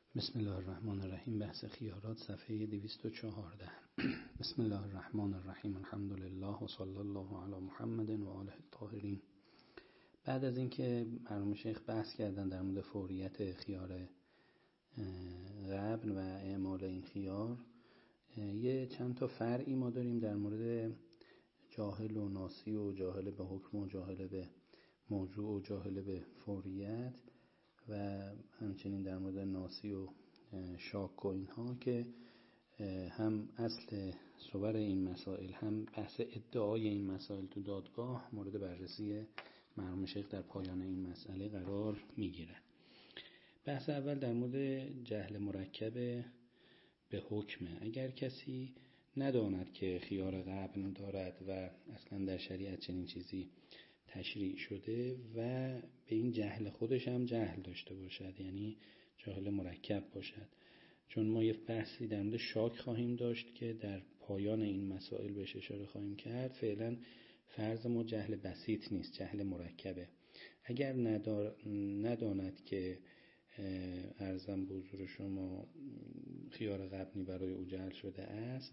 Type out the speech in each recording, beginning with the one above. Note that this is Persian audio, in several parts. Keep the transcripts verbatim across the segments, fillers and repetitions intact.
بسم الله الرحمن الرحیم. بحث خیارات صفحه دویست و چهارده. بسم الله الرحمن الرحیم. الحمدلله و صلی الله علی محمد و آله الطاهرین. بعد از اینکه مرحوم شیخ بحث کردن در مورد فوریت خیار غبن و اعمال این خیار، یه چند تا فرعی ما داریم در مورد جاهل و ناسی و جاهل به حکم و جاهل به موضوع و جاهل به فوریت و همچنین در مورد ناسی و شاک و اینها که هم اصل صور این مسائل هم بحث ادعای این مسائل تو دادگاه مورد بررسی مرحوم شیخ در پایان این مسئله قرار میگیرد. بحث اول در مورد جهل مرکب به حکمه. اگر کسی نداند که خیار غبن دارد و اصلا در شریعت چنین چیزی تشریع شده و به این جهل خودش هم جهل داشته باشد، یعنی جاهل مرکب باشد. چون ما یه بحثی در مورد شاک خواهیم داشت که در پایان این مسائل بهش اشاره خواهیم کرد. فعلا فرض ما جهل بسیط نیست، جهل مرکبه. اگر ندار نداند که عرضم به حضور شما خیار غبنی برای او جعل شده است،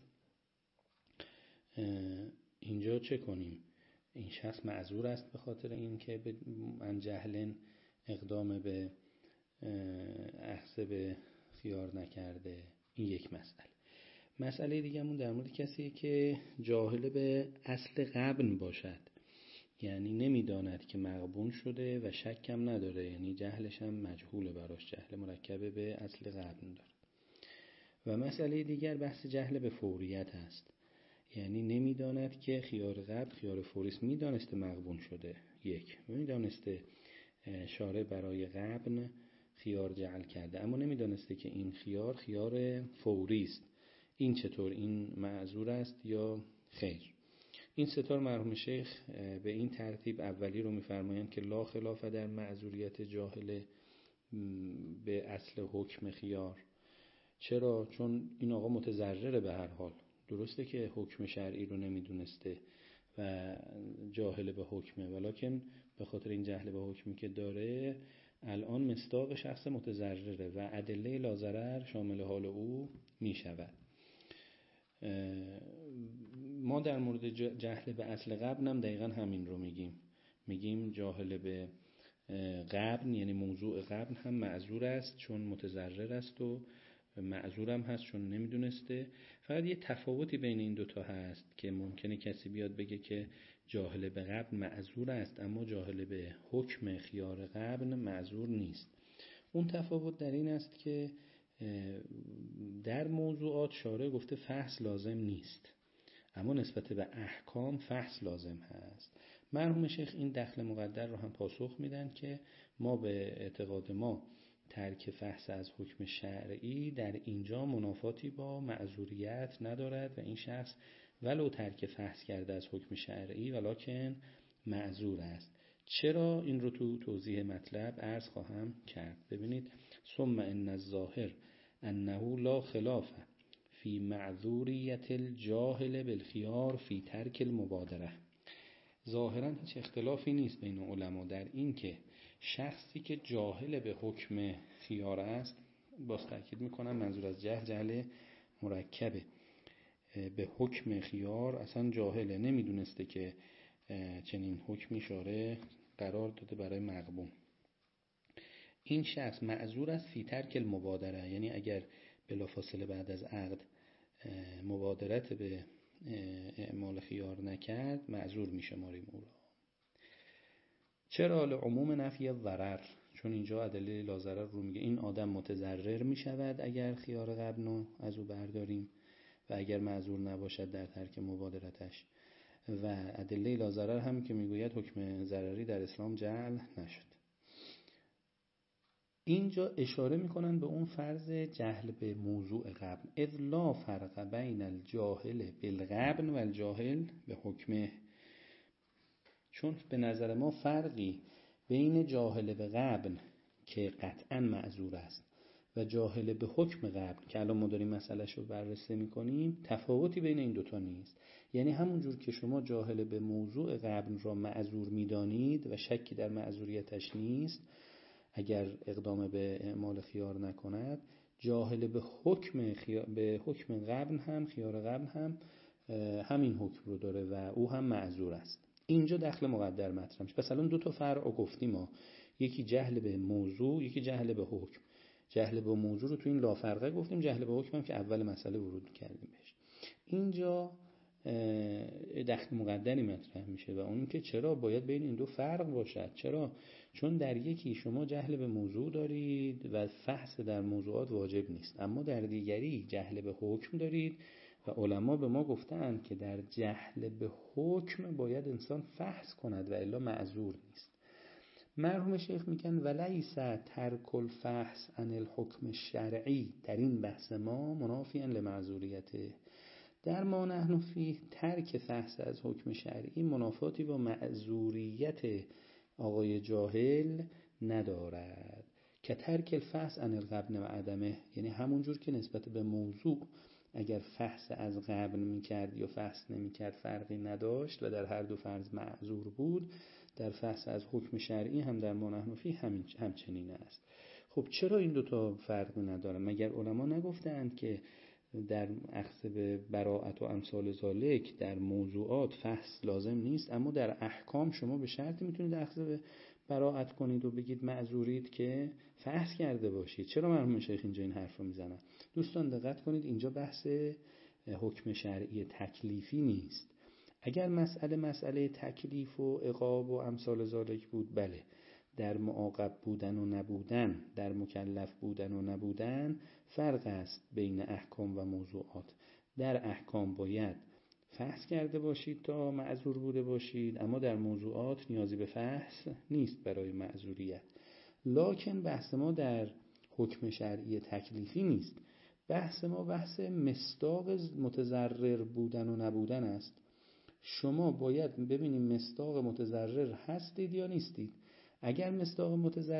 اینجا چه کنیم؟ این شخص معذور است به خاطر این که من جهلن اقدام به اخذ به خیار نکرده. این یک مسئله. مسئله دیگه‌مون در مورد کسی که جاهل به اصل غبن باشد، یعنی نمیداند که مغبون شده و شکم نداره، یعنی جهلش هم مجهوله براش، جهل مرکب به اصل غبن داره. و مسئله دیگر بحث جهل به فوریت است، یعنی نمیداند که خیار غبن خیار فوریست. میدانسته مغبون شده، یک میدانسته شارع برای غبن خیار جعل کرده، اما نمیدانسته که این خیار خیار فوریست. این چطور؟ این معذور است یا خیر؟ این ستار مرحوم شیخ به این ترتیب اولی رو میفرمایند که لا خلاف در معذوریت جاهل به اصل حکم خیار. چرا؟ چون این آقا متضرره به هر حال. درسته که حکم شرعی رو نمیدونسته و جاهل به حکمه، ولیکن به خاطر این جهل به حکمی که داره الان مصداق شخص متضرره و ادله لاضرر شامل حال او میشود. ما در مورد جهل به اصل غبن هم دقیقا همین رو میگیم. میگیم جاهل به غبن یعنی موضوع غبن هم معذور است چون متضرر است و معذورم هست چون نمیدونسته. فقط یه تفاوتی بین این دوتا هست که ممکنه کسی بیاد بگه که جاهل به غبن معذور است اما جاهل به حکم خیار غبن معذور نیست. اون تفاوت در این است که در موضوعات شارع گفته فحص لازم نیست، اما نسبت به احکام فحص لازم هست. مرحوم شیخ این دخل مقدر رو هم پاسخ میدن که ما به اعتقاد ما ترک فحص از حکم شرعی در اینجا منافاتی با معذوریت ندارد و این شخص ولو ترک فحص کرده از حکم شرعی ولکن معذور است. چرا؟ این رو تو توضیح مطلب عرض خواهم کرد. ببینید، ثم ان الظاهر انه لا خلاف فی معذوریت الجاهل بالخیار فی ترک المبادره. ظاهرا هیچ اختلافی نیست بین علما در این که شخصی که جاهل به حکم خیار است، باز تاکید میکنم منظور از جهل جهل مرکبه، به حکم خیار اصلا جاهله، نمیدونسته که چنین حکمی شارع قرار داده برای مغبون. این شخص معذور است فی ترک المبادره، یعنی اگر بلافاصله بعد از عقد مبادرت به اعمال خیار نکرد معذور میشماریم او را. چرا؟ لعموم نفی ضرر، چون اینجا ادله لاضرر رو میگه این آدم متضرر میشود اگر خیار غبن از او برداریم و اگر معذور نباشد در ترک مبادرتش، و ادله لاضرر هم که میگوید حکم ضرری در اسلام جعل نشد. اینجا اشاره میکنن به اون فرض جهل به موضوع غبن، اذ لا فرق بین الجاهل بالغبن و الجاهل به حکمه. چون به نظر ما فرقی بین جاهل به غبن که قطعا معذور است و جاهل به حکم غبن که الان ما داریم مسئلهش رو بررسی میکنیم، تفاوتی بین این دوتا نیست. یعنی همون جور که شما جاهل به موضوع غبن را معذور میدانید و شکی در معذوریتش نیست اگر اقدام به اعمال خیار نکند، جاهل به حکم خیا... به حکم قبل هم خیار قبل هم همین حکم رو داره و او هم معذور است. اینجا دخل مقدر مطرح میشه. پس الان دو تا فرع گفتیم ما، یکی جهل به موضوع، یکی جهل به حکم. جهل به موضوع رو تو این لافرقه گفتیم، جهل به حکم هم که اول مسئله ورود کردیم بهش. اینجا دخل مقدری مطرح میشه و اون که چرا باید بین این دو فرق باشد. چرا؟ چون در یکی شما جهل به موضوع دارید و فحص در موضوعات واجب نیست، اما در دیگری جهل به حکم دارید و علما به ما گفتن که در جهل به حکم باید انسان فحص کند و الا معذور نیست. مرحوم شیخ میگن ولیس ترک الفحص عن الحکم الشرعی در این بحث ما منافیاً لمعذوریته. در ما نحن فیه ترک فحص از حکم شرعی منافاتی با معذوریت آقای جاهل ندارد که ترک الفحص عن الغبن و عدمه، یعنی همونجور که نسبت به موضوع اگر فحص از غبن میکرد یا فحص نمیکرد فرقی نداشت و در هر دو فرض معذور بود، در فحص از حکم شرعی هم در ما نحن فیه همین همچنین است. خب چرا این دوتا فرقی ندارن؟ مگر علما نگفتند که در اخذ به براءت و امثال ذالک در موضوعات فحص لازم نیست، اما در احکام شما به شرطی میتونید اخذ به براءت کنید و بگید معذورید که فحص کرده باشید. چرا مرحوم شیخ اینجا این حرف رو میزنن؟ دوستان دقت کنید، اینجا بحث حکم شرعی تکلیفی نیست. اگر مسئله مسئله تکلیف و عقاب و امثال ذالک بود، بله، در معاقب بودن و نبودن، در مکلف بودن و نبودن فرق است بین احکام و موضوعات. در احکام باید فحص کرده باشید تا معذور بوده باشید، اما در موضوعات نیازی به فحص نیست برای معذوریت. لکن بحث ما در حکم شرعی تکلیفی نیست، بحث ما بحث مصداق متضرر بودن و نبودن است. شما باید ببینیم مصداق متضرر هستید یا نیستید. اگر مصداق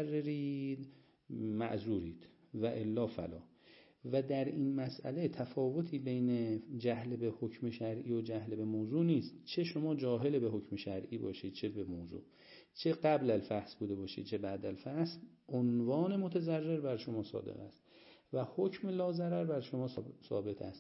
متضررید معذورید و الا فلا. و در این مسئله تفاوتی بین جهل به حکم شرعی و جهل به موضوع نیست. چه شما جاهل به حکم شرعی باشید چه به موضوع، چه قبل الفحص بوده باشید چه بعد الفحص، عنوان متضرر بر شما صادق است و حکم لاضرر بر شما ثابت است،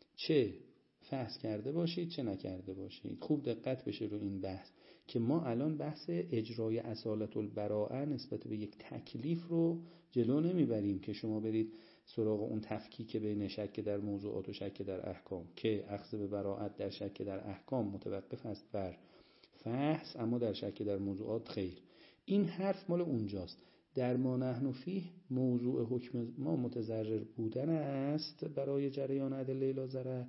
چه فحص کرده باشید چه نکرده باشید. خوب دقت بشه رو این بحث که ما الان بحث اجرای اصالت البراءه نسبت به یک تکلیف رو جلو نمیبریم که شما برید سراغ اون تفکیک بین شک در موضوعات و شک در احکام که اخذ به براءت در شک در احکام متوقف است بر فحص، اما در شک در موضوعات خیر. این حرف مال اونجاست. در ما نحن فیه موضوع حکم ما متضرر بودن است برای جریان ادله لا ضرر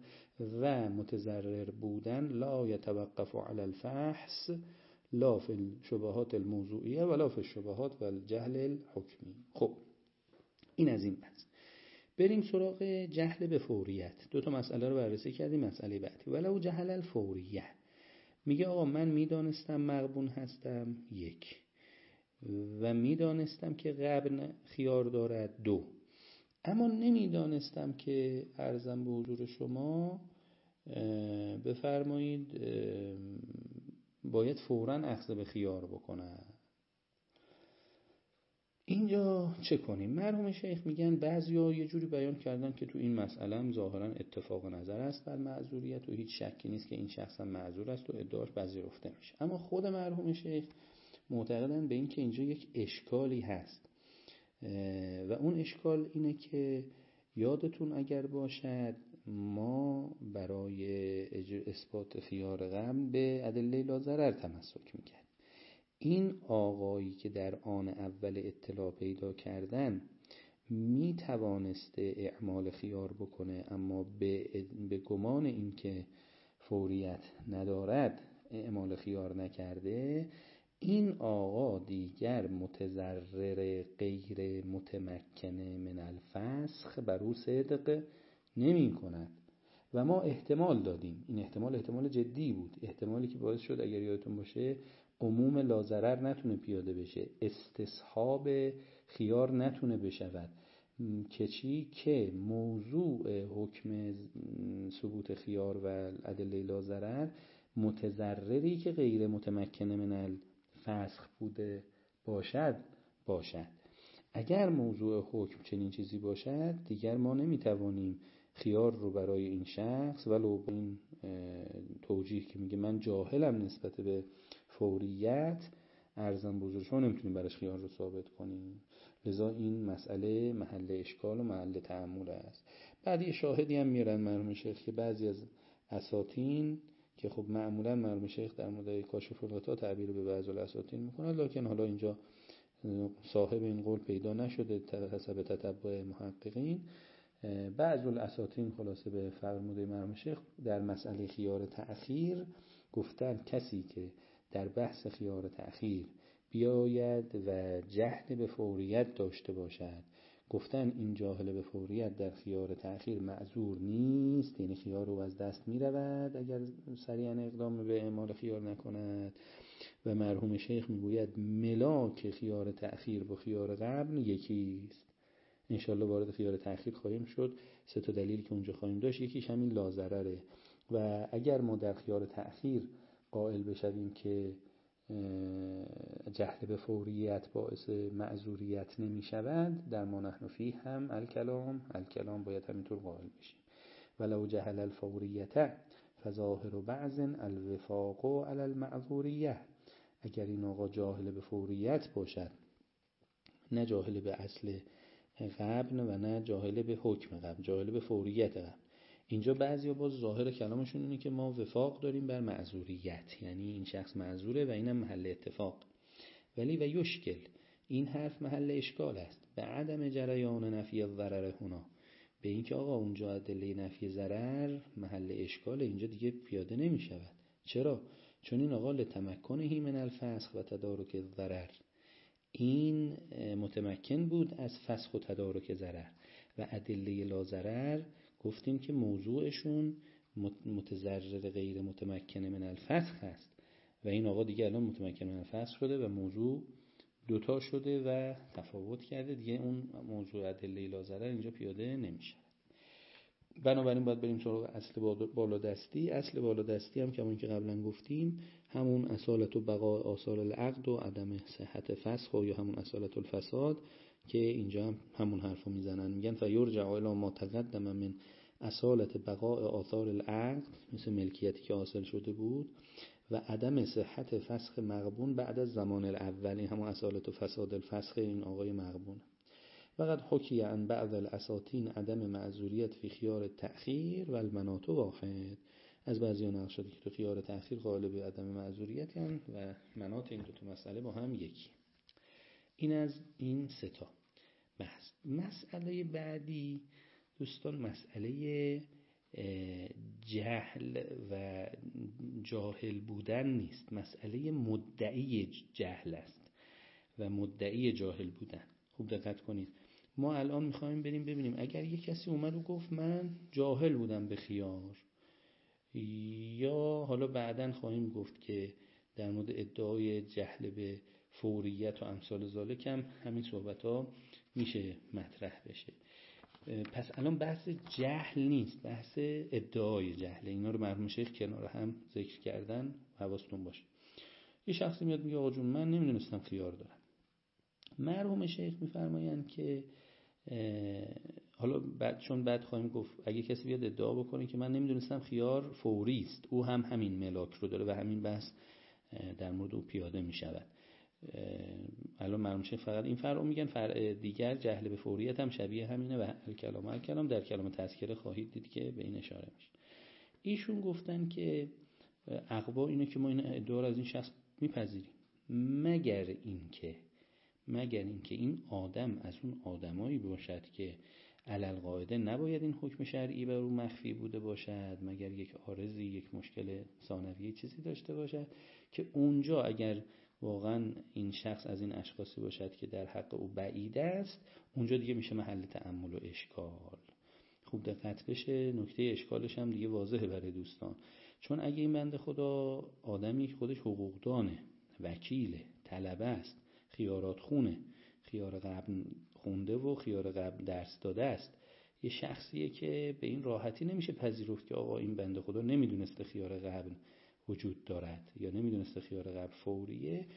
و متضرر بودن لا یتوقف علی الفحص لا فی الشبهات الموضوعیه ولا فی الشبهات و الجهل الحکمی. خب این از این بحث. بریم سراغ جهل به فوریت. دو تا مسئله رو بررسی کردیم. مسئله بعدی ولو جهل الفوریه، میگه آقا من میدانستم مغبون هستم، یک، و میدانستم که غبن خیار دارد، دو، اما نمیدانستم که عرضم به حضور شما بفرمایید باید فوراً اخذ به خیار بکنم. اینجا چه کنیم؟ مرحوم شیخ میگن بعضیا یه جوری بیان کردن که تو این مسئله هم ظاهرا اتفاق نظر است بر معذوریت و هیچ شکی نیست که این شخص هم معذور است و ادعاش پذیرفته میشه. اما خود مرحوم شیخ معتقدن به این که اینجا یک اشکالی هست و اون اشکال اینه که یادتون اگر باشد ما برای اثبات خیار غبن به ادله لا ضرر تمسک میکرد. این آقایی که در آن اول اطلاع پیدا کردن می توانسته اعمال خیار بکنه، اما به, به گمان این که فوریت ندارد اعمال خیار نکرده، این آقا دیگر متضرر غیر متمکن من الفسخ بر او صدق نمی کند. و ما احتمال دادیم، این احتمال احتمال جدی بود، احتمالی که باعث شد اگر یادتون باشه عموم لازرر نتونه پیاده بشه، استصحاب خیار نتونه بشود، که چی؟ که موضوع حکم ثبوت خیار و ادله لازرر متضرری که غیر متمکن من الفسخ بوده باشد باشد. اگر موضوع حکم چنین چیزی باشد دیگر ما نمیتوانیم خیار رو برای این شخص ولو با این توجیه که میگه من جاهلم نسبت به فوریت ارزم بزرگ، شما نمیتونیم براش خیار رو ثابت کنیم. لذا این مسئله محل اشکال و محل تأمل است. بعد یه شاهدی هم میارن مرحوم شیخ که بعضی از اساطین که خب معمولا مرحوم شیخ در مورد کاشف الغطا تعبیر به بعضی الاساطین میکنه، لکن حالا اینجا صاحب این قول پیدا نشده حسب تتبع محققین. بعض الاساطین خلاصه به فرموده مرحوم شیخ در مسئله خیار تأخیر گفتن کسی که در بحث خیار تأخیر بیاید و جهل به فوریت داشته باشد، گفتن این جاهل به فوریت در خیار تأخیر معذور نیست، یعنی خیار رو از دست می رود اگر سریعا اقدام به اعمال خیار نکند. و مرحوم شیخ میگوید ملاک خیار تأخیر با خیار قبل یکیست. انشالله وارد خیار تأخیر خواهیم شد. سه تا دلیلی که اونجا خواهیم داشت، یکیش همین لاضرره. و اگر ما در خیار تأخیر قائل بشویم که جهل به فوریت باعث معذوریت نمی شود، در ما نحن فیه هم الکلام الکلام باید همینطور قائل بشیم. ولو جهل الفوریت فظاهر بعض الوفاق علی المعذوریه. اگر این آقا جاهل به فوریت باشد، نه جاهل به اصل قبل و نه جاهل به حکم قبل، جاهل به فوریت قبل، اینجا بعضیا باز ظاهر کلامشون اینه که ما وفاق داریم بر معذوریت، یعنی این شخص معذوره و اینم محل اتفاق. ولی و یشکل، این حرف محل اشکال است به عدم جریان نفی الضرر هنا، به اینکه آقا اونجا ادله نفی ضرر محل اشکال، اینجا دیگه پیاده نمی شود. چرا؟ چون این آقا لتمکنه من الفسخ و تدارک الضرر، این متمکن بود از فسخ و تدارک ضرر. و ادله لا ضرر گفتیم که موضوعشون متضرر غیر متمکن من الفسخ هست و این آقا دیگه الان متمکن من الفسخ شده و موضوع دوتا شده و تفاوت کرده، دیگه اون موضوع ادله لا ضرر اینجا پیاده نمیشه. بنابراین باید بریم سراغ اصل بالادستی. اصل بالادستی هم که همون که قبلا گفتیم همون اصالت و بقاء آثار العقد و عدم صحت فسخ و یا همون اصالت الفساد که اینجا هم همون حرفو میزنن، میگن فیرجع الی ما تقدم من اصالت بقاء آثار العقد، مثل ملکیتی که حاصل شده بود، و عدم صحت فسخ مغبون بعد از زمان الاول، این همون اصالت و فساد الفسخ این آقای مغبون. وقد حکی عن بعض الاساطین عدم معذوریت فی خیار تأخیر و المناط واحد، از بعضی نقل شده که تو خیار تأخیر قائل به عدم معذوریت هستند و مناط این دو تا مسئله با هم یکی. این از این سه تا بحث. مسئله بعدی دوستان مسئله جهل و جاهل بودن نیست، مسئله مدعی جهل است و مدعی جاهل بودن. خوب دقت کنید، ما الان میخوایم بریم ببینیم اگر یک کسی اومد و گفت من جاهل بودم به خیار، یا حالا بعداً خواهیم گفت که در مورد ادعای جهل به فوریت و امثال ذالک هم همین صحبت ها میشه مطرح بشه. پس الان بحث جهل نیست، بحث ادعای جهل. اینا رو مرحوم شیخ کنار هم ذکر کردن، حواستون باشه. یه شخصی میاد میگه آقا جون من نمیدونستم خیار دارم. مرحوم شیخ میفرمایند که حالا بعد چون بعد خواهیم گفت اگه کسی بیاد ادعا بکنه که من نمیدونستم خیار فوری است، او هم همین ملاک رو داره و همین بحث در مورد او پیاده میشود. الان مرحوم شیخ فقط این فرع میگن، فرع دیگر جهل به فوریت هم شبیه همینه و الکلام الکلام در کلام تذکره خواهید دید که به این اشاره میشه. ایشون گفتن که اقوا اینه که ما این ادعا از این شخص میپذیریم مگر اینکه مگر اینکه این آدم از اون آدمایی باشد که علل قاعده نباید این حکم شرعی بر او مخفی بوده باشد، مگر یک عارضی، یک مشکل ثانویه چیزی داشته باشد که اونجا اگر واقعا این شخص از این اشخاصی باشد که در حق او بعید است، اونجا دیگه میشه محل تأمل و اشکال. خوب دقت بشه، نکته اشکالش هم دیگه واضحه برای دوستان. چون اگه این بنده خدا آدمی که خودش حقوقدانه، وکیله، طلبه است، خیارات خونه، خیار قبل خونده و خیار قبل درس داده است، یه شخصیه که به این راحتی نمیشه پذیرفت که آقا این بنده خدا نمیدونسته خیار قبل وجود دارد یا نمیدونسته خیار قبل فوریه.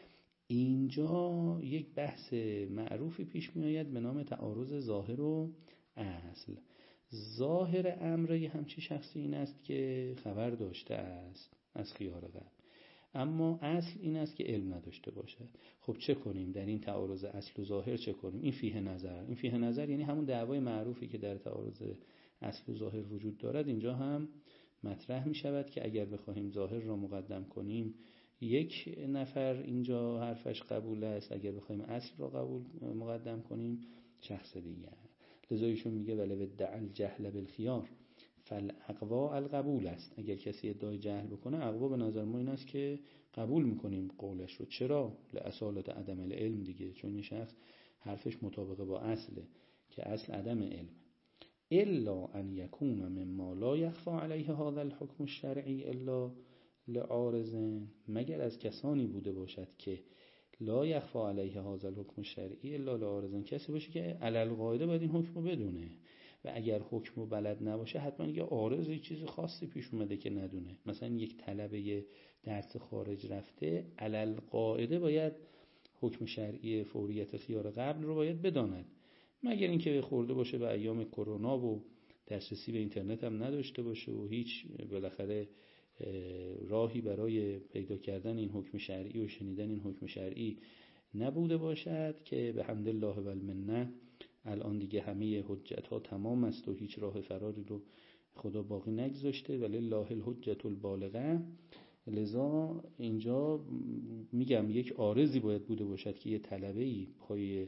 اینجا یک بحث معروفی پیش می آید به نام تعارض ظاهر و اصل. ظاهر امر یه همچی شخصی این است که خبر داشته است از خیار قبل، اما اصل این است که علم نداشته باشد. خب چه کنیم در این تعارض اصل و ظاهر؟ چه کنیم؟ این فیه نظر. این فیه نظر یعنی همون دعوای معروفی که در تعارض اصل و ظاهر وجود دارد اینجا هم مطرح می شود که اگر بخواهیم ظاهر را مقدم کنیم یک نفر اینجا حرفش قبول است، اگر بخوایم اصل را قبول مقدم کنیم شخص دیگر. لذا ایشون میگه ولی ادعا الجهل بالخیار فالاقوا القبول است. اگر کسی ادعای جهل بکنه، اقوا به نظر ما این است که قبول میکنیم قولش رو. چرا؟ لاصالت عدم العلم دیگه، چون این شخص حرفش مطابق با اصله که اصل عدم علم. الا ان یکون مما لا یخفى علیه هذا الحکم الشرعی الا لعارض، مگر از کسانی بوده باشد که لا یخفى علیه هذا الحکم الشرعی الا لعارض، کسی باشه که علی القاعده باید این حکم رو بدونه و اگر حکم رو بلد نباشه حتما یه عارض، یه چیز خاصی پیش اومده که ندونه. مثلا یک طلبه درس خارج رفته علی القاعده باید حکم شرعی فوریت خیار قبل رو باید بداند، مگر اینکه خورده باشه به ایام کرونا و دسترسی به اینترنت هم نداشته باشه و هیچ بالاخره راهی برای پیدا کردن این حکم شرعی و شنیدن این حکم شرعی نبوده باشد که به حمد الله و المنه الان دیگه همه حجت ها تمام است و هیچ راه فراری رو خدا باقی نگذاشته، ولی الله الحجت البالغه. لذا اینجا میگم یک عارضی باید بوده باشد که یه طلبه‌ای پای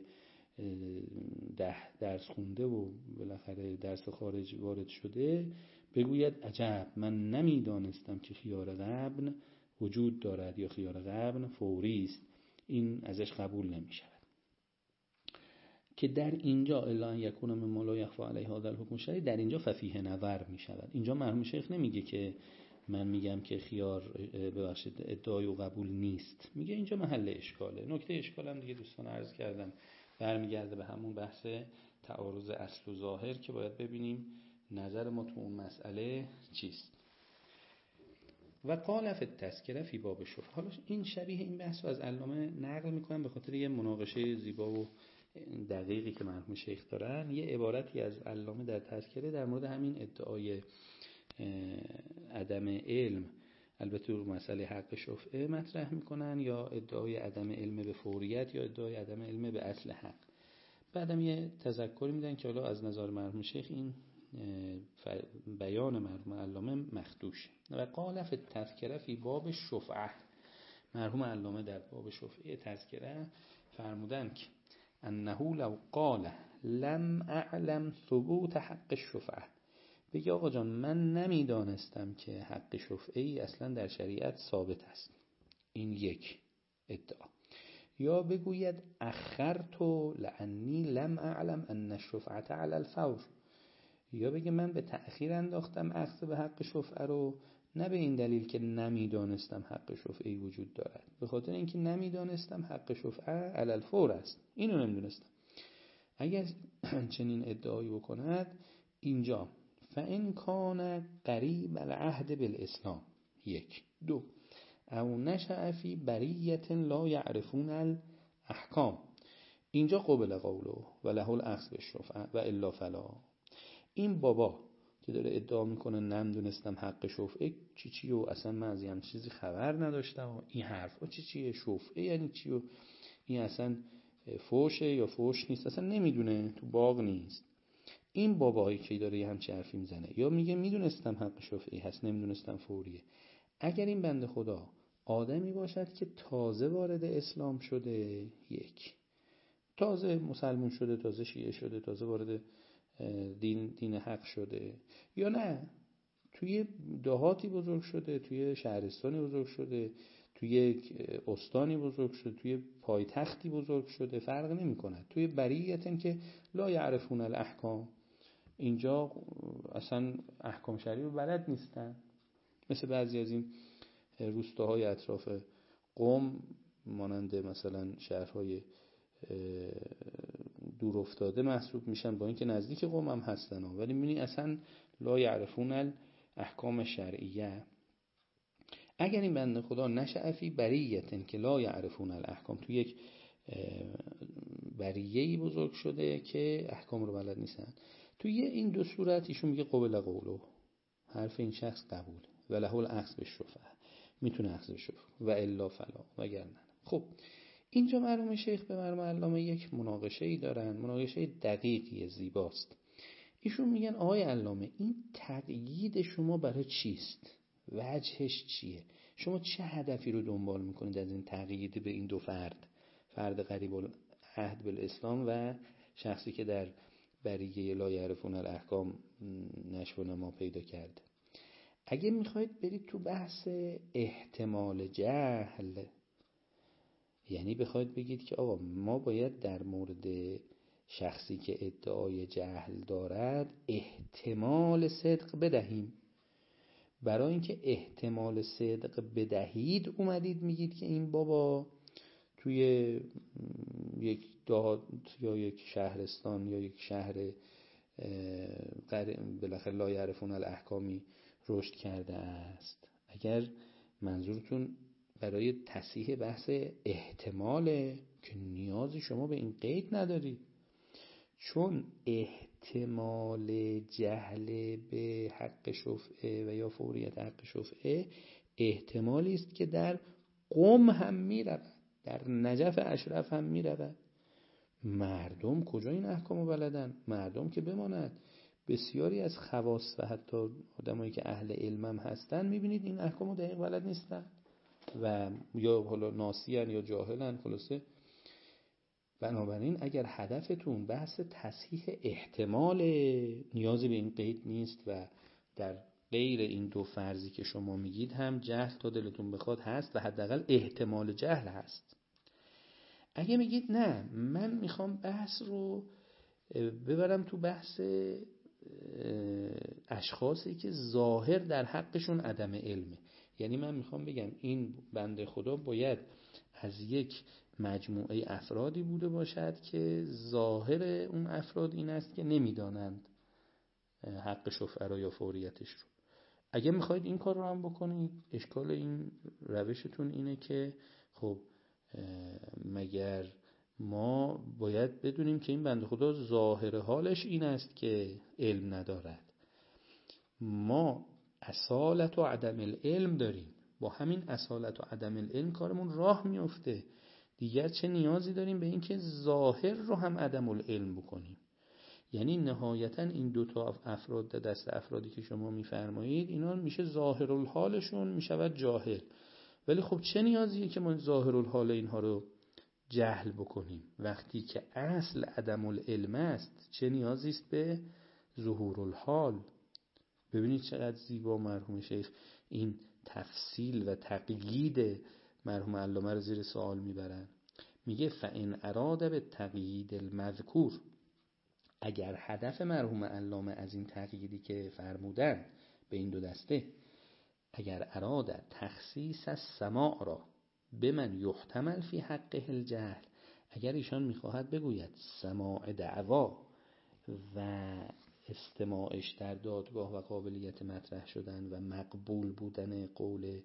ده درس خونده و بالاخره درس خارج وارد شده بگوید عجب من نمیدانستم که خیار قبل وجود دارد یا خیار قبل فوری است، این ازش قبول نمی شود. که در اینجا الا ان یکون مما لا یخفى علیه هذا الحکم الشرعی، در اینجا ففیه نظر می شود. اینجا مرحوم شیخ نمیگه که من میگم که خیار ببخشید ادعای و قبول نیست، میگه اینجا محل اشکاله. نکته اشکال هم دیگه دوستان عرض کردم برمیگرده به همون بحث تعارض اصل و ظاهر که باید ببینیم نظر ما تو اون مسئله چیست. و قال فی التذکره فی باب شفعه. حالا این شبیه این بحث رو از علامه نقل میکنم به خاطر یه مناقشه زیبا و دقیقی که مرحوم شیخ دارن. یه عبارتی از علامه در تذکره در مورد همین ادعای عدم علم، البته رو مسئله حق شفعه مطرح میکنن، یا ادعای عدم علم به فوریت یا ادعای عدم علم به اصل حق. بعدم یه تذکری میدن که حالا از نظر مرحوم شیخ این بیان مرحوم علامه مخدوش. و قال فی التذکره فی باب شفعه، مرحوم علامه در باب شفعه تذکره فرمودن که انه لو قال لم اعلم ثبوت حق الشفعه، بگی آقا جان من نمیدانستم که حق شفعی اصلا در شریعت ثابت است، این یک ادعا. یا بگوید اخرت لانی لم اعلم ان الشفعه علی الفور، یا بگه من به تأخیر انداختم اخذ به حق شفعه رو، نه به این دلیل که نمیدانستم حق شفعی وجود دارد، به خاطر اینکه نمیدانستم حق شفعه علی الفور است، اینو نمیدونستم. اگر چنین ادعایی بکند اینجا فإن کان قریب العهد بالاسلام، یک. دو، او نشأ فی بریة لا یعرفون الاحکام، اینجا قبل قوله و له الاخذ بالشفعه و الا فلا. این بابا که داره ادعا میکنه نمیدونستم حق شفعه چی چی و اصلا من از این چیزی خبر نداشتم و این حرفا چی چیه، شفعه یعنی چی و این اصلا فوشه یا فوش نیست، اصلا نمیدونه، تو باغ نیست. این بابایی که داره یه همچه حرفی میزنه یا میگه میدونستم حق شفعی هست نمیدونستم فوریه، اگر این بنده خدا آدمی باشد که تازه وارد اسلام شده، یک، تازه مسلمون شده، تازه شیعه شده، تازه وارد دین دین حق شده، یا نه توی دهاتی بزرگ شده، توی شهرستانی بزرگ شده، توی یک استانی بزرگ شده، توی پایتختی بزرگ شده، فرق نمی کند، توی بریتن که لا یعرفون الاحکام، اینجا اصلا احکام شرعی رو بلد نیستن، مثل بعضی از این روستاهای اطراف قم مانند مثلا شهرهای دور افتاده محسوب میشن، با اینکه نزدیک قم هم هستن ولی میبینی اصلا لا یعرفون الاحکام شرعیه. اگر این بنده خدا نشأ فی بریة که لا یعرفون الاحکام، تو یک بریه‌ای بزرگ شده که احکام رو بلد نیستن، توی این دو صورت ایشون میگه قبل قوله، حرف این شخص قبول و له الاخذ بالشفعه، میتونه اخذ بشه و الا فلا وگرنه. خب اینجا مرحوم شیخ به مرحوم علامه یک مناقشه‌ای دارن، مناقشه دقیقی زیباست. ایشون میگن آقای علامه این تقیید شما برای چیست؟ وجهش چیه؟ شما چه هدفی رو دنبال میکنید از این تقیید به این دو فرد، فرد قریب العهد بالاسلام و شخصی که در بریه لا یعرفون الاحکام نشو و نما پیدا کرده؟ اگه میخواید برید تو بحث احتمال جهل، یعنی بخواید بگید که آقا ما باید در مورد شخصی که ادعای جهل دارد احتمال صدق بدهیم، برای اینکه احتمال صدق بدهید اومدید میگید که این بابا توی یک دهات یا یک شهرستان یا یک شهر بالاخره لا یعرفون الاحکامی رشد کرده است. اگر منظورتون برای تصحیح بحث احتماله که نیازی شما به این قید ندارید، چون احتمال جهل به حق شفعه و یا فوریت حق شفعه احتمالی است که در قم هم می رود، در نجف اشرف هم می رود. مردم کجا این احکامو بلدن؟ مردم که بماند بسیاری از خواص و حتی آدمایی که اهل علمم هستن میبینید این احکامو دقیق بلد نیستن و یا حالا ناسیان یا جاهلن. خلاصه بنابراین اگر هدفتون بحث تصحیح احتمال، نیازی به این قید نیست و در غیر این دو فرضی که شما میگید هم جهل تا دلتون بخواد هست و حداقل احتمال جهل هست. اگه میگید نه من میخوام بحث رو ببرم تو بحث اشخاصی که ظاهر در حقشون عدم علمه، یعنی من میخوام بگم این بنده خدا باید از یک مجموعه افرادی بوده باشد که ظاهر اون افراد این است که نمیدانند حق شفعه را یا فوریتش رو. اگه میخواید این کار رو هم بکنید، اشکال این روشتون اینه که خب مگر ما باید بدونیم که این بنده خدا ظاهر حالش این است که علم ندارد. ما اصالت و عدم العلم داریم، با همین اصالت و عدم العلم کارمون راه میفته. دیگر چه نیازی داریم به این که ظاهر رو هم عدم العلم بکنیم؟ یعنی نهایتا این دوتا افراد دست افرادی که شما میفرمایید اینا میشه ظاهر الحالشون میشود جاهل، ولی خب چه نیازیه که ما ظاهر الحال اینها رو جهل بکنیم وقتی که اصل عدم العلم است؟ چه نیازی است به ظهور الحال؟ ببینید چقدر زیبا مرحوم شیخ این تفصیل و تقیید مرحوم علامه رو زیر سوال میبرن. میگه فإن اراد به تقیید المذکور، اگر هدف مرحوم علامه از این تقییدی که فرمودن به این دو دسته، اگر اراد تخصیص السماع را به من یحتمل فی حقه الجهل، اگر ایشان میخواهد بگوید سماع دعوا و استماعش در دادگاه و قابلیت مطرح شدن و مقبول بودن قول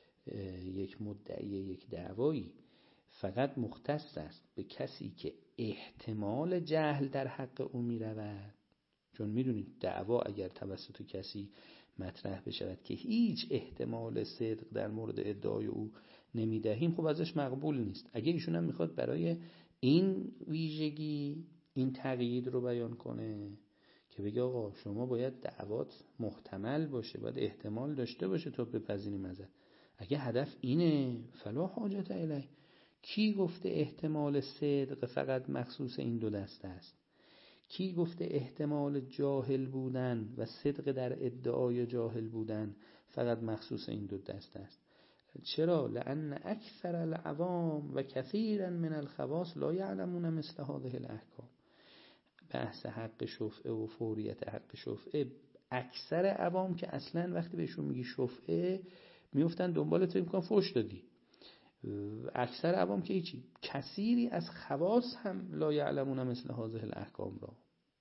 یک مدعی یک دعوایی فقط مختص است به کسی که احتمال جهل در حق او می رود، چون میدونید دعوا اگر توسط کسی مطرح بشود که هیچ احتمال صدق در مورد ادعای او نمیدهیم، خب ازش مقبول نیست. اگه ایشون هم میخواد برای این ویژگی این تقیید رو بیان کنه که بگه آقا شما باید دعوات محتمل باشه، باید احتمال داشته باشه تا بپذیریم ازت، اگه هدف اینه فلا حاجت الیه. کی گفته احتمال صدق فقط مخصوص این دو دسته است؟ کی گفته احتمال جاهل بودن و صدق در ادعای جاهل بودن فقط مخصوص این دو دسته است؟ چرا؟ لأن اکثر العوام و کثیرا من الخواص لا یعلمون مثل هذه الاحکام. بحث حق شفعه و فوریت حق شفعه، اکثر عوام که اصلا وقتی بهشون میگی شفعه میفتن دنبال تو میکنن فوش دادی. اکثر عوام که هیچی، کثیری از خواص هم لا یعلمون مثل هذه الاحکام را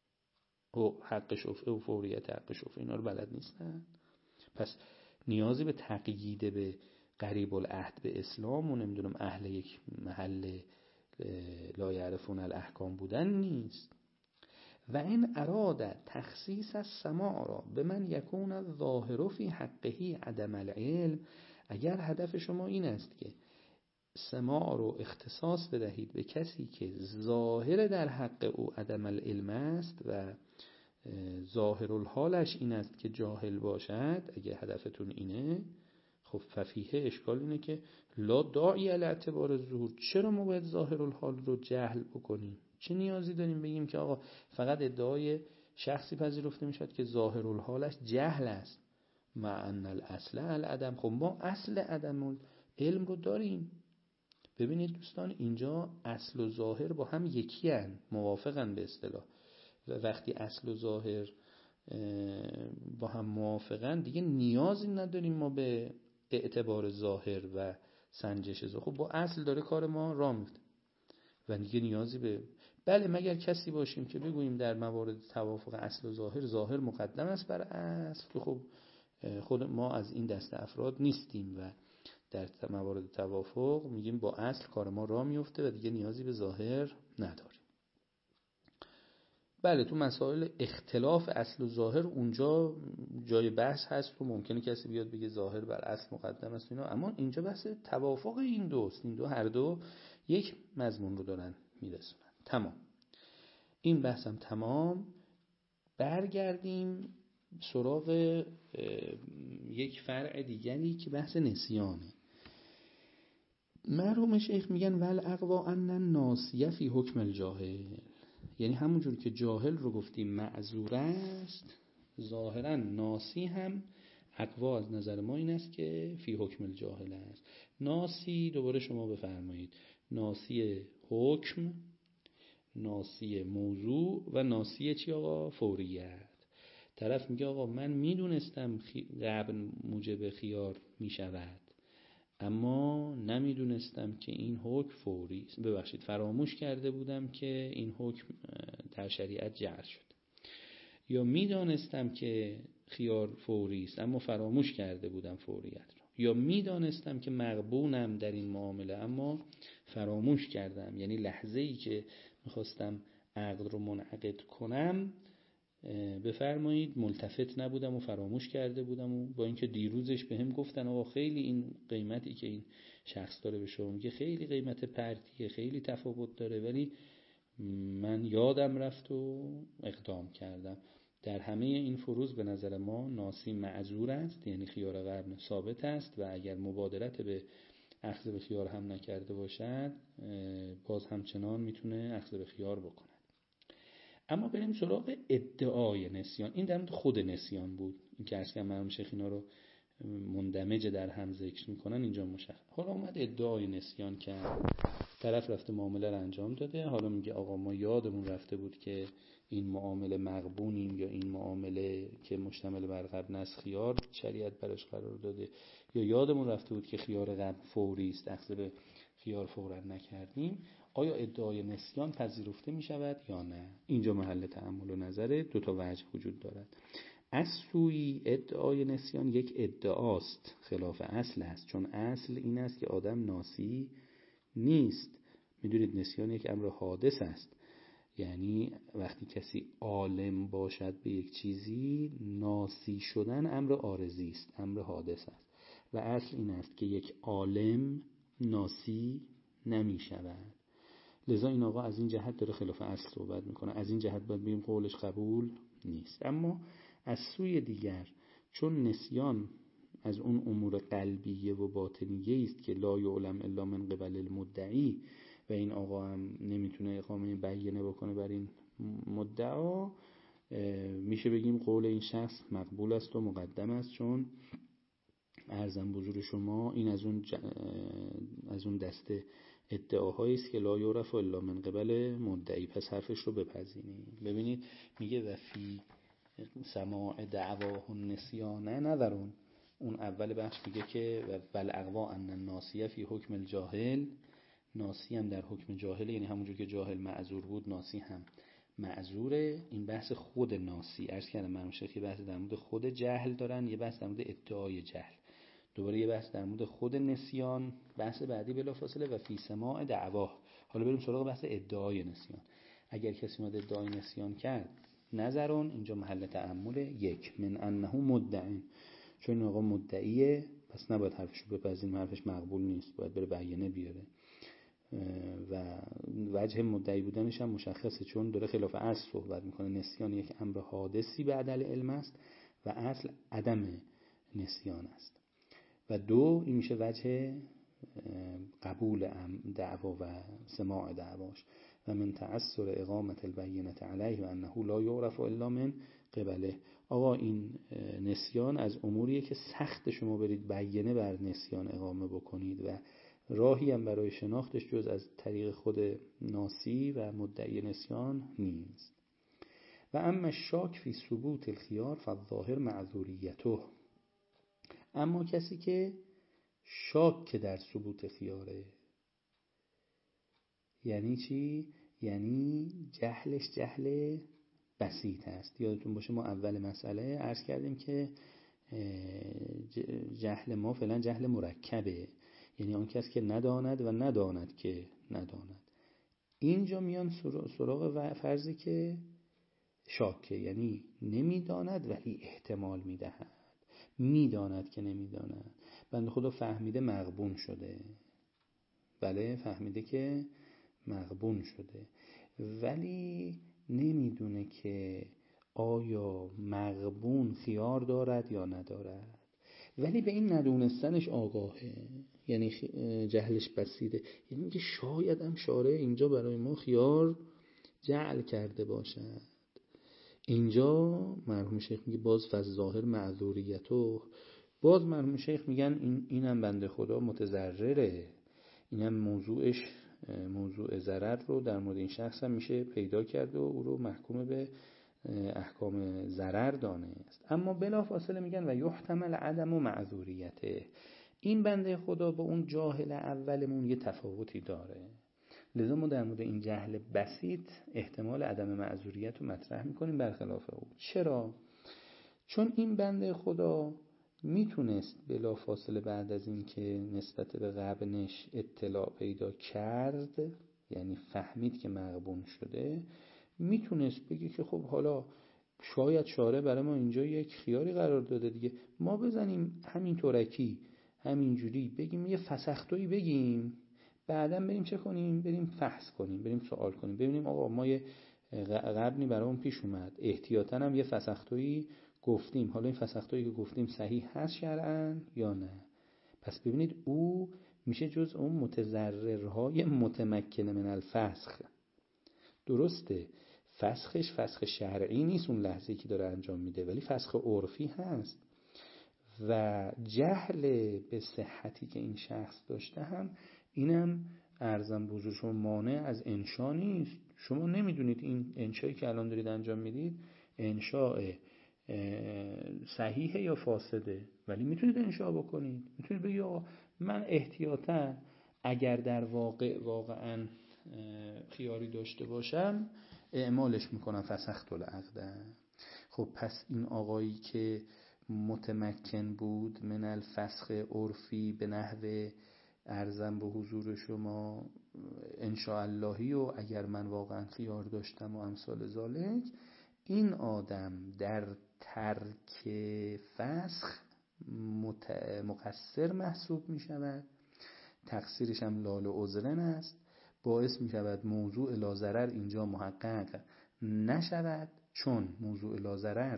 و حق شفعه و فوریت حق شفعه اینا رو بلد نیستن. پس نیازی به تقیید به قریب العهد به اسلام و نمیدونم اهل یک محل لا یعرفون الاحکام بودن نیست. و این اراد تخصیص السماع را به من یکون الظاهر فی حقه عدم العلم، اگر هدف شما این است که سماع رو اختصاص بدهید به کسی که ظاهر در حق او عدم العلم است و ظاهر الحالش این است که جاهل باشد، اگه هدفتون اینه، خب ففیه اشکال اینه که لا داعی علی اعتبار الظهور، چرا ما باید ظاهر الحال رو جهل بکنیم؟ چه نیازی داریم بگیم که آقا فقط ادعای شخصی پذیرفته میشد که ظاهر الحالش جهل است، مع ان الاصل العدم. خب ما اصل عدم علم رو داریم. ببینید دوستان، اینجا اصل و ظاهر با هم یکی هن، موافقن به اصطلاح. و وقتی اصل و ظاهر با هم موافقن دیگه نیازی نداریم ما به اعتبار ظاهر و سنجش ظاهر. خب با اصل داره کار ما راه میفته و دیگه نیازی به بله مگر کسی باشیم که بگوییم در موارد توافق اصل و ظاهر ظاهر مقدم است بر اصل، که خب خود ما از این دسته افراد نیستیم و در موارد توافق میگیم با اصل کار ما راه میفته و دیگه نیازی به ظاهر نداریم. بله تو مسائل اختلاف اصل و ظاهر اونجا جای بحث هست و ممکنه کسی بیاد بگه ظاهر بر اصل مقدم است اینا، اما اینجا بحث توافق این دوست، این دو هر دو یک مضمون رو دارن میرسونن. تمام، این بحثم تمام. برگردیم سراغ یک فرع دیگری که بحث نسیانه. مرحوم شیخ میگن ول اقوا ان الناسیه فی حکم الجاهل، یعنی همونجور که جاهل رو گفتیم معذور است، ظاهرا ناسی هم اقوا از نظر ما این است که فی حکم الجاهل است. ناسی دوباره شما بفرمایید، ناسی حکم، ناسی موضوع و ناسی چی آقا؟ فوریت. طرف میگه آقا من میدونستم قبل موجب خیار میشود، اما نمیدونستم که این حکم فوری است، ببخشید فراموش کرده بودم که این حکم در شریعت جعل شد. یا میدانستم که خیار فوری است اما فراموش کرده بودم فوریت رو. یا میدانستم که مغبونم در این معامله اما فراموش کردم، یعنی لحظه ای که میخواستم عقد رو منعقد کنم بفرمایید ملتفت نبودم و فراموش کرده بودم، و با اینکه دیروزش به هم گفتن آقا خیلی این قیمتی که این شخص داره به شما میگه خیلی قیمت پرتیه، خیلی تفاوت داره، ولی من یادم رفت و اقدام کردم. در همه این فروض به نظر ما ناسی معذور است، یعنی خیار قبل ثابت است و اگر مبادرت به اخذ به خیار هم نکرده باشد باز همچنان میتونه اخذ به خیار بکنه. اما بریم سراغ ادعای نسیان. این در مورد خود نسیان بود، این که اصلا مرحوم شیخ اینا رو مندمج در هم ذکر میکنن اینجا مشخص. حالا اومد ادعای نسیان کرد، طرف رفته معامله رو انجام داده، حالا میگه آقا ما یادمون رفته بود که این معامله مغبونیم، یا این معامله که مشتمل بر قبل است خیار شریعت برش قرار داده، یا یادمون رفته بود که خیار قبل فوری است اخذ به خیار فورا نکردیم. آیا ادعای نسیان پذیرفته می شود یا نه؟ اینجا محل تأمل و نظره. دو تا وجه وجود دارد. از سوی ادعای نسیان یک ادعاست، خلاف اصل است، چون اصل این است که آدم ناسی نیست. میدونید نسیان یک امر حادث است، یعنی وقتی کسی عالم باشد به یک چیزی، ناسی شدن امر عارضی است، امر حادث است، و اصل این است که یک عالم ناسی نمی شود. لذا این آقا از این جهت داره خلاف اصل صحبت میکنه، از این جهت باید بگیم قولش قبول نیست. اما از سوی دیگر چون نسیان از اون امور قلبیه و باطنیه است که لا یعلم الا من قبل المدعی و این آقا هم نمیتونه اقامه بیانه بکنه بر این مدعا، میشه بگیم قول این شخص مقبول است و مقدم است، چون عرضم بزرگ شما این از اون ج... از اون دسته ادعاهایی است که لا یعرف الا من قبل مدعی، پس حرفش رو بپذیرید. ببینید میگه و فی سماع دعواه النسیان نظرون، اون اول بخش میگه که بل اقوا ان الناسیه فی حکم الجاهل، ناسی هم در حکم جاهل، یعنی همونجور که جاهل معذور بود ناسی هم معذوره. این بحث خود ناسی، عرض کردم من شیخی بحث در مورد خود جهل دارن، یه بحث در مورد ادعای جهل. دوباره یه بحث در مورد خود نسیان، بحث بعدی بلافاصله و فی سماع دعواه. حالا بریم سراغ بحث ادعای نسیان. اگر کسی اومد ادعای نسیان کرد، نظرون اینجا محل تأمل. یک، من انه مدعی، چون این آقا مدعیه پس نباید حرفش رو بپذیریم، حرفش مقبول نیست، باید بره بیانه بیاره و وجه مدعی بودنش هم مشخصه، چون داره خلاف اصل صحبت میکنه. نسیان یک امر حادثی بعد العلم است و اصل عدم نسیان است. و دو، این میشه وجه قبول دعوا و سماع دعواش. و من تأثر اقامت البینه علیه و انه لا یعرف الا من قبله. آقا این نسیان از اموریه که سخت شما برید بیانه بر نسیان اقامه بکنید و راهی هم برای شناختش جز از طریق خود ناسی و مدعی نسیان نیست. و اما شاک فی ثبوت الخیار فالظاهر معذوریته. اما کسی که شاک که در ثبوت خیاره، یعنی چی؟ یعنی جهلش جهل بسیط است. یادتون باشه ما اول مسئله عرض کردیم که جهل ما فعلا جهل مرکبه، یعنی آن کس که نداند و نداند که نداند. اینجا میان سراغ فرضی که شاکه، یعنی نمیداند ولی احتمال میدهد، میداند که نمیداند. بنده خدا فهمیده مغبون شده، بله فهمیده که مغبون شده، ولی نمیدونه که آیا مغبون خیار دارد یا ندارد، ولی به این ندونستنش آگاهه، یعنی جهلش بسیطه. یعنی که شاید هم شارع اینجا برای ما خیار جعل کرده باشد. اینجا مرحوم شیخ میگه باز فالظاهر معذوریته. باز مرحوم شیخ میگن این اینم بنده خدا متضرره، اینم موضوعش موضوع ضرر رو در مورد این شخص هم میشه پیدا کرد و او رو محکوم به احکام ضرر دانست. اما بلافاصله میگن و یحتمل عدم و معذوریته. این بنده خدا با اون جاهل اولمون یه تفاوتی داره، لذا ما در مورد این جهل بسیط احتمال عدم معذوریت رو مطرح میکنیم برخلاف او. چرا؟ چون این بنده خدا میتونست بلافاصله بعد از این که نسبت به غبنش اطلاع پیدا کرد، یعنی فهمید که مغبون شده، میتونست بگه که خب حالا شاید شارع برای ما اینجا یک خیاری قرار داده دیگه، ما بزنیم همین طورکی همینجوری بگیم یه فسختویی بگیم، بعدا بریم چه کنیم؟ بریم فحص کنیم، بریم سوال کنیم، ببینیم آقا ما یه غبنی برامون پیش اومد، احتیاطاً هم یه فسختویی گفتیم، حالا این فسختویی که گفتیم صحیح هست شرعاً یا نه. پس ببینید او میشه جز اون متضررهای متمکن من الفسخ. درسته فسخش فسخ شرعی نیست اون لحظه‌ای که داره انجام میده، ولی فسخ عرفی هست. و جهل به صحتی که این شخص داشته هم اینم ارزم به حضور شما مانع از انشا نیست. شما نمیدونید این انشایی که الان دارید انجام میدید انشاء صحیحه یا فاسده، ولی میتونید انشا بکنید، میتونید بگید آقا من احتیاطاً اگر در واقع واقعاً خیاری داشته باشم اعمالش میکنم فسخت العقد. خب پس این آقایی که متمکن بود من الفسخ عرفی به نحو ارزم به حضور شما انشاءاللهی و اگر من واقعا خیار داشتم و امثال ذالک، این آدم در ترک فسخ مقصر محسوب می شود، تقصیرش هم لال و عذرن است، باعث می شود موضوع لازرر اینجا محقق نشود، چون موضوع لازرر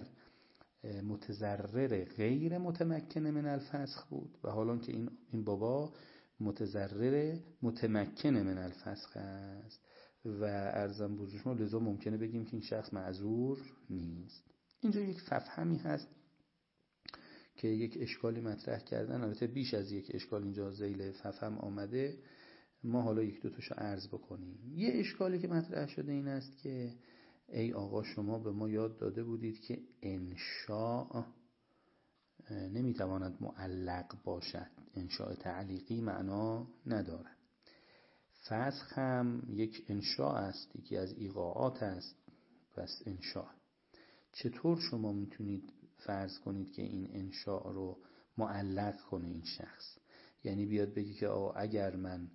متضرر غیر متمکن من الفسخ بود و حالا که این این بابا متضرر متمکن من الفسخ است و ارزم بزرگ شما، لذا ممکنه بگیم که این شخص معذور نیست. اینجا یک ففهمی هست که یک اشکالی مطرح کردن، البته بیش از یک اشکال اینجا ذیل ففهم آمده، ما حالا یک دو تاشو عرض بکنیم. یه اشکالی که مطرح شده این است که ای آقا شما به ما یاد داده بودید که انشاء نمیتواند معلق باشد، انشاء تعلیقی معنا ندارد. فسخ هم یک انشاء است، یکی از ایقاعات است، پس انشاء. چطور شما میتونید فرض کنید که این انشاء رو معلق کنه این شخص. یعنی بیاد بگی که آقا اگر من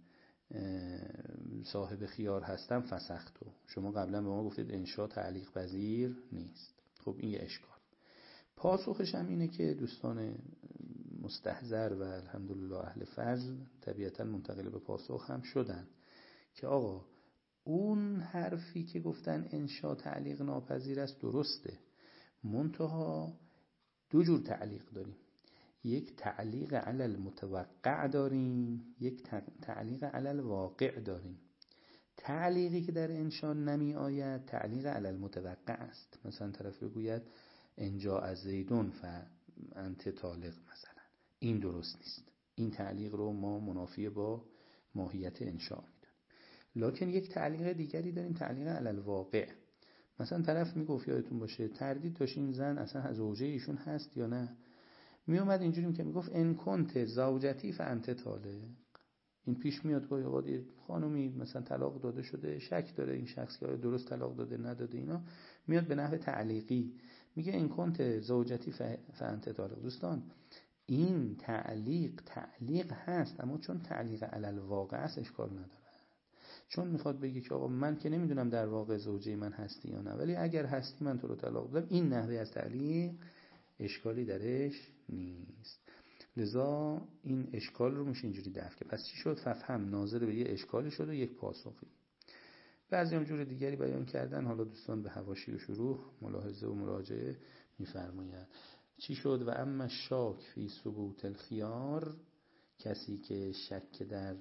صاحب خیار هستم فسختو، شما قبلا به ما گفتید انشاء تعلیق پذیر نیست. خب این یه اشکال. پاسخش هم اینه که دوستان مستحضر و الحمدلله اهل فضل طبیعتا منتقل به پاسخ هم شدن که آقا اون حرفی که گفتن انشاء تعلیق ناپذیر است درسته، منتها دو جور تعلیق داریم. یک تعلیق علی المتوقع داریم، یک تعلیق علی الواقع داریم. تعلیقی که در انشاء نمی آید تعلیق علی المتوقع است. مثلا طرف بگوید انجاء از زیدون فانت طالق مثلا، این درست نیست. این تعلیق رو ما منافی با ماهیت انشاء میدونیم. لکن یک تعلیق دیگری داریم، تعلیق علی الواقع. مثلا طرف میگفت یادتون باشه تردید داشت این زن اصلا زوجه ایشون هست یا نه، میومد اینجوری که میگفت ان کنت زوجتی فانت طالق. این پیش میاد گاهی اوقات خانومی مثلا طلاق داده شده، شک داره این شخص که درست طلاق داده نداده، اینا میاد به نحو تعلیقی میگه ان کنت زوجتی فانت طالق. دوستان این تعلیق تعلیق هست، اما چون تعلیق علی الواقع است اشکال نداره. چون میخواد بگه که آقا من که نمیدونم در واقع زوجه من هستی یا نه، ولی اگر هستی من تو رو طلاق دادم. این نحوه از تعلیق اشکالی درش نیست. لذا این اشکال رو میشه اینجوری دفع کرد. پس چی شد؟ ففهم ناظر به یه اشکالی شد و یک پاسخی. بعضی هم جور دیگری بیان کردن، حالا دوستان به حواشی و شروح ملاحظه و مراجعه میفرمایند. چی شد؟ و اما شاک فی ثبوت الخیار، کسی که شک در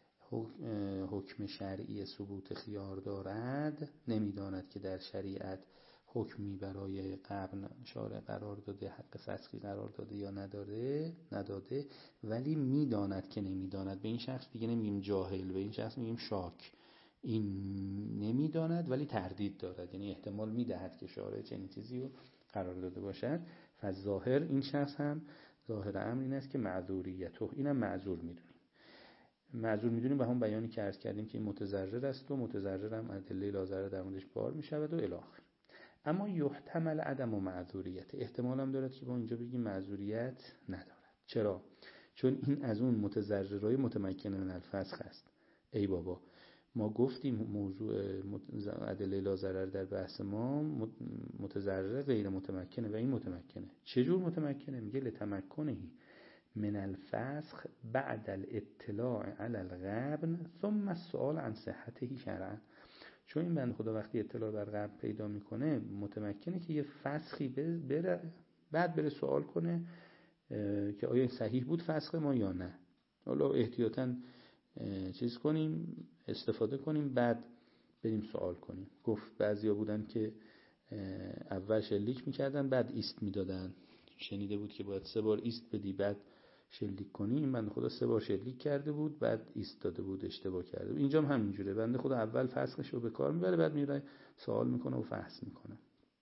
حکم شرعی ثبوت خیار دارد، نمیداند که در شریعت حکمی برای قبل شارع قرار داده، حق فسخی قرار داده یا نداره نداده، ولی میداند که نمیداند. به این شخص دیگه نمیگیم جاهل، به این شخص میگیم شاک. این نمیداند ولی تردید دارد، یعنی احتمال میدهد که شارع چنین چیزی رو قرار داده باشد. فظاهر این شخص هم ظاهر امر این است که معذوریته، اینم معذور میدونیم. معذور میدونیم به همون بیانی که عرض کردیم که این متضرر است و متضرر هم ادله لازمه در موردش بار میشود و الی آخر. اما یحتمل عدم و معذوریت، احتمال هم دارد که با اینجا بگیم معذوریت ندارد. چرا؟ چون این از اون متضررای متمکن من الفسخ است. ای بابا ما گفتیم موضوع ادله لا ضرر در بحث ما متضرر غیر متمکنه و این متمکنه. چجور متمکنه؟ میگه لتمکنهی من الفسخ بعد الاطلاع علی الغبن ثم السؤال عن صحته شرعا. چون این بنده خدا وقتی اطلاع بر غبن پیدا میکنه متمکنه که یه فسخی بره، بعد بره سوال کنه که آیا صحیح بود فسخ ما یا نه. حالا احتیاطاً چیز کنیم، استفاده کنیم، بعد بریم سوال کنیم. گفت بعضیا بودن که اول شلیک میکردن بعد ایست میدادن. شنیده بود که باید سه بار ایست بدی بعد شلیک کنی. این بنده خدا سه بار شلیک کرده بود بعد ایست داده بود، اشتباه کرده بود. اینجا هم همینجوره، بنده خدا اول فسخش رو به کار میبره بعد میره سوال میکنه و فحص میکنه.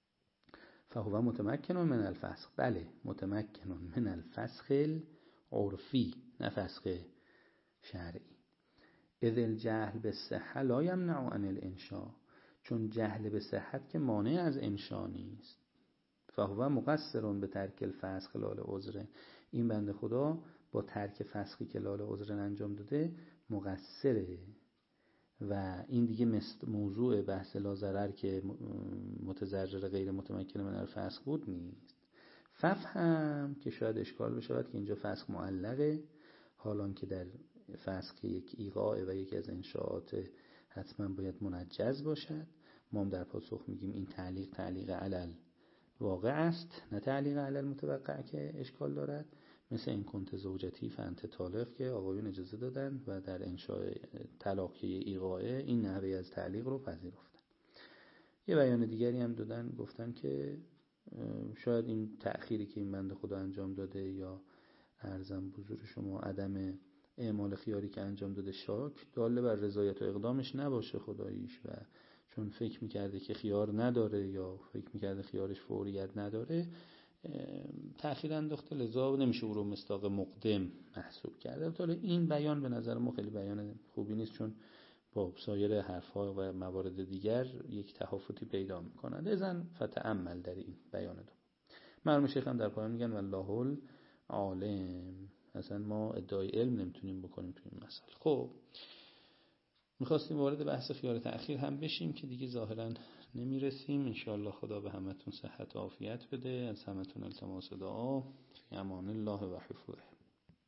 فهو متمکن من الفسخ، بله متمکن من الفسخ العرفی نه فسخ شرعی. اذ الجهل بالصحة لا یمنع عن الانشاء، چون جهل به صحت که مانع از انشاء نیست. فهو مقصر به ترک الفسخ لال عذر، این بنده خدا با ترک فسخی که لال عذر انجام داده مقصره و این دیگه موضوع بحث لا ضرر که متضرر غیر متمکن من الفسخ بود نیست. ففهم که شاید اشکال بشود که اینجا فسخ معلقه، حالان که در فسخ یک ایقاع و یکی از انشاءات حتما باید منجز باشد. ما هم در پاسخ میگیم این تعلیق تعلیق علل واقع است نه تعلیق علل متوقع که اشکال دارد. مثل این کنت زوجتی فانت طالق که آقایون اجازه دادن و در انشاء طلاق که ایقاعه این نحوه از تعلیق رو پذیرفتن. یه بیان دیگری هم دادن، گفتن که شاید این تأخیری که این بنده خدا انجام داده یا عرضم بزرگ شما عدم اعمال خیاری که انجام داده شاک داله بر رضایت و اقدامش نباشه خداییش، و چون فکر میکرده که خیار نداره یا فکر میکرده خیارش فوریت نداره تأخیر انداخته، لذا نمیشه او رو مصداق مقدم محسوب کرده. البته این بیان به نظر ما خیلی بیان خوبی نیست، چون با سایر حرفها و موارد دیگر یک تفاوتی پیدا میکنند. اذن فتأمل در این بیان دو. مرحوم شیخ هم در پایان میگن والله عالم. اصلا ما ادعای علم نمیتونیم بکنیم تو این مسئله. خب میخواستیم وارد بحث خیال تأخیر هم بشیم که دیگه ظاهرا نمیرسیم. انشاءالله خدا به همتون صحت و عافیت بده. از همتون التماس دعا. فی امان الله و حفظه.